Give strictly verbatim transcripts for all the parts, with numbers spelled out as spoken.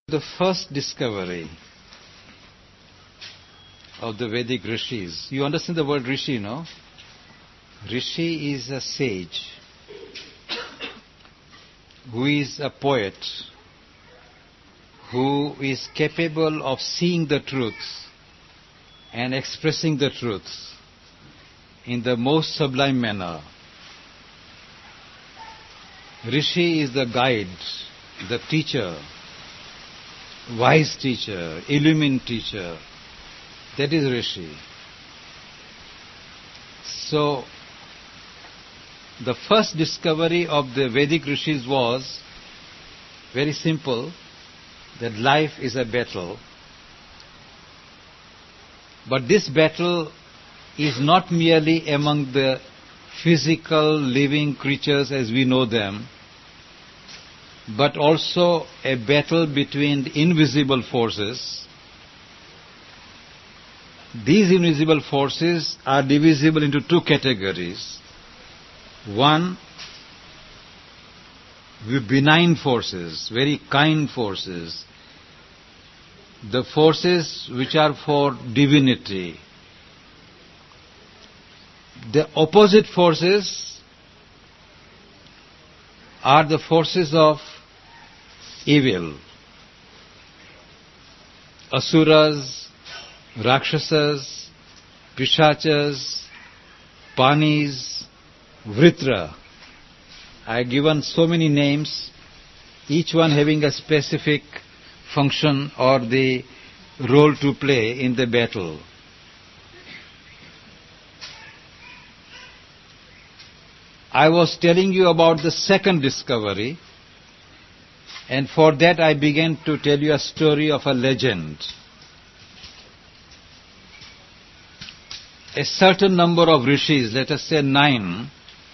The first discovery of the Vedic rishis. You understand the word rishi, no? Rishi is a sage who is a poet, who is capable of seeing the truth and expressing the truth in the most sublime manner. Rishi is the guide, the teacher, wise teacher, illumined teacher. That is Rishi. So, the first discovery of the Vedic rishis was very simple, that life is a battle. But this battle is not merely among the physical living creatures as we know them, but also a battle between the invisible forces. These invisible forces are divisible into two categories. One, benign forces, very kind forces, the forces which are for divinity. The opposite forces are the forces of evil. Asuras, Rakshasas, Pishachas, Panis, Vritra. I have given so many names, each one having a specific function or the role to play in the battle. I was telling you about the second discovery, and for that I began to tell you a story of a legend. A certain number of rishis, let us say nine,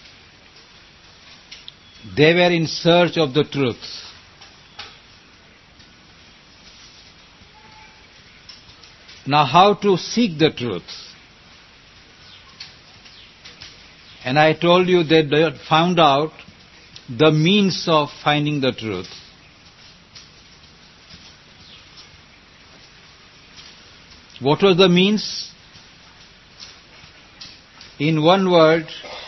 they were in search of the truth. Now, how to seek the truth? And I told you that they had found out the means of finding the truth. What was the means? In one word,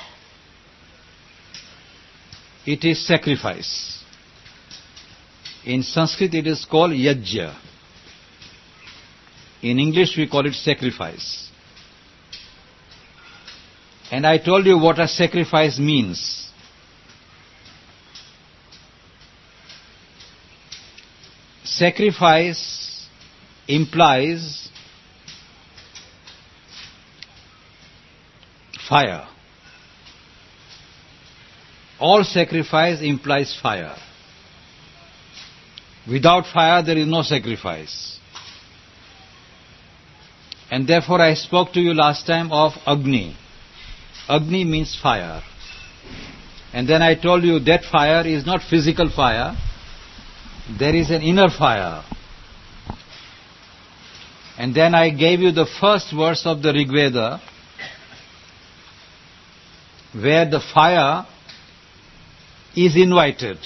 it is sacrifice. In Sanskrit it is called yajna. In English we call it sacrifice. And I told you what a sacrifice means. Sacrifice implies fire. All sacrifice implies fire. Without fire there is no sacrifice. And therefore I spoke to you last time of Agni. Agni means fire. And then I told you that fire is not physical fire. There is an inner fire. And then I gave you the first verse of the Rig Veda, where the fire is invited.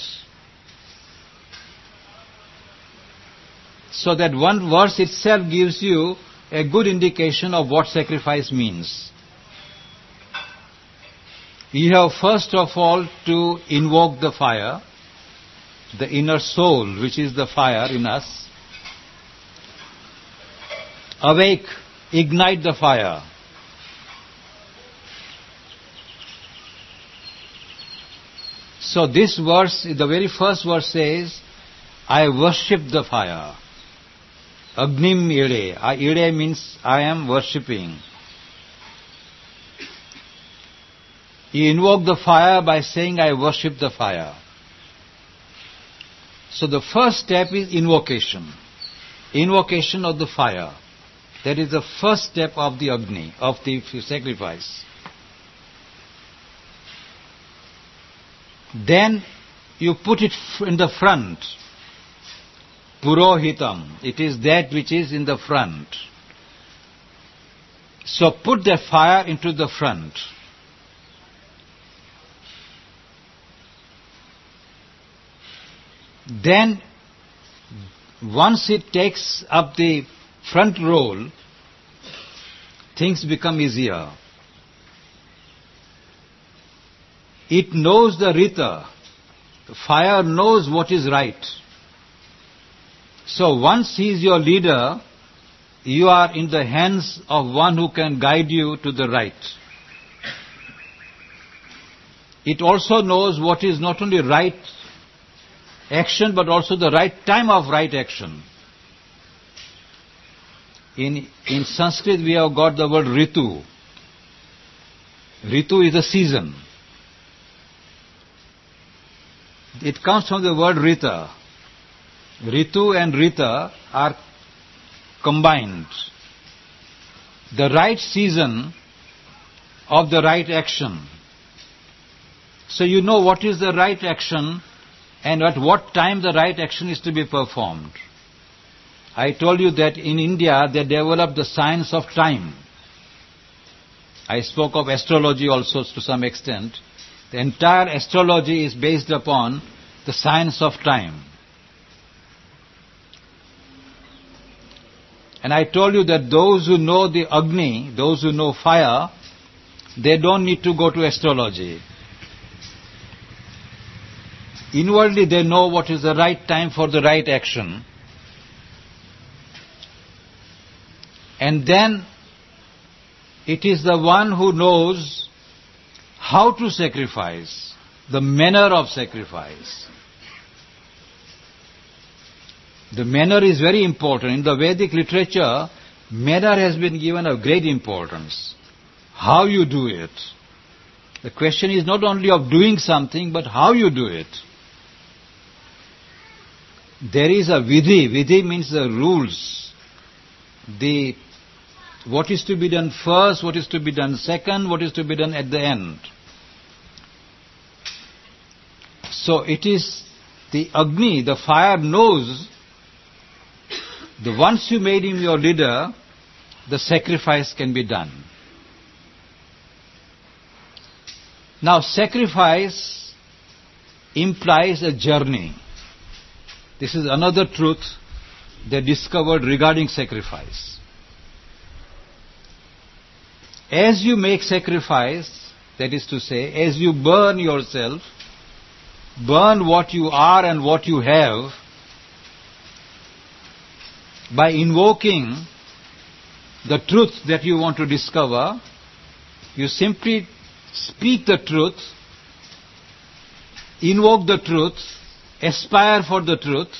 So that one verse itself gives you a good indication of what sacrifice means. You have first of all to invoke the fire, the inner soul, which is the fire in us. Awake, ignite the fire. So this verse, the very first verse says, I worship the fire. Agnim ide. Ide means I am worshipping. You invoke the fire by saying, I worship the fire. So the first step is invocation. Invocation of the fire. That is the first step of the Agni, of the sacrifice. Then you put it in the front. Purohitam. It is that which is in the front. So put the fire into the front. Then once it takes up the front role, things become easier. It knows the Rita. The fire knows what is right. So once he is your leader, you are in the hands of one who can guide you to the right. It also knows what is not only right action, but also the right time of right action. In, in Sanskrit we have got the word Ritu. Ritu is a season. It comes from the word Rita. Ritu and Rita are combined. The right season of the right action. So you know what is the right action and at what time the right action is to be performed. I told you that in India they developed the science of time. I spoke of astrology also to some extent. The entire astrology is based upon the science of time. And I told you that those who know the Agni, those who know fire, they don't need to go to astrology. Inwardly they know what is the right time for the right action. And then it is the one who knows how to sacrifice, the manner of sacrifice. The manner is very important. In the Vedic literature, manner has been given a great importance. How you do it. The question is not only of doing something, but how you do it. There is a vidhi. Vidhi means the rules. The what is to be done first, what is to be done second, what is to be done at the end. So it is the Agni, the fire knows the once you made him your leader, the sacrifice can be done. Now sacrifice implies a journey. This is another truth they discovered regarding sacrifice. As you make sacrifice, that is to say, as you burn yourself, burn what you are and what you have, by invoking the truth that you want to discover, you simply speak the truth, invoke the truth, aspire for the truth,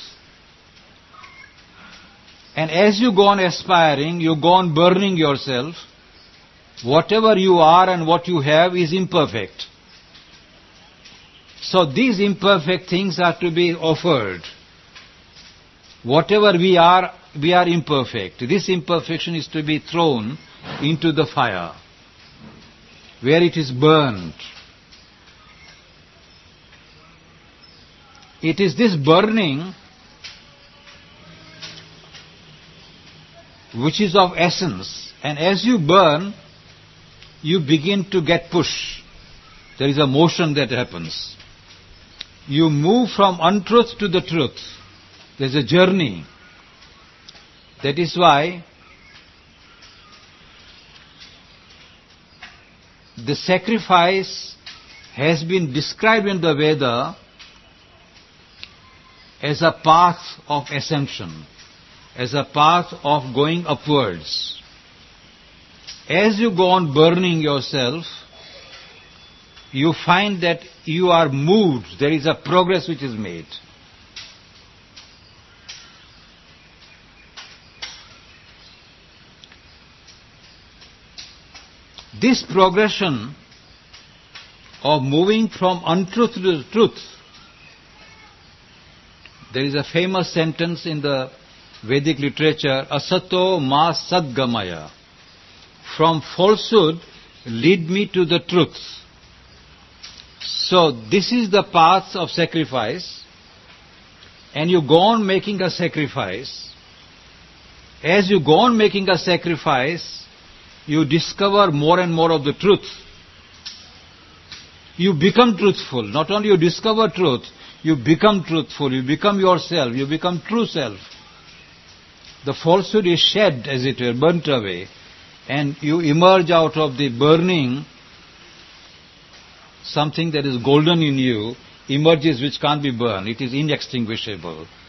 and as you go on aspiring, you go on burning yourself. Whatever you are and what you have is imperfect. So these imperfect things are to be offered. Whatever we are, we are imperfect. This imperfection is to be thrown into the fire, where it is burned. It is this burning which is of essence, and as you burn, you begin to get push. There is a motion that happens. You move from untruth to the truth. There is a journey. That is why the sacrifice has been described in the Veda as a path of ascension, as a path of going upwards. As you go on burning yourself, you find that you are moved. There is a progress which is made. This progression of moving from untruth to the truth, there is a famous sentence in the Vedic literature, asato ma sadgamaya. From falsehood, lead me to the truth. So this is the path of sacrifice, and you go on making a sacrifice. As you go on making a sacrifice, you discover more and more of the truth. You become truthful. Not only you discover truth, you become truthful, you become yourself, you become true self. the falsehood is shed, as it were, burnt away, and you emerge out of the burning, something that is golden in you emerges which can't be burned. It is inextinguishable.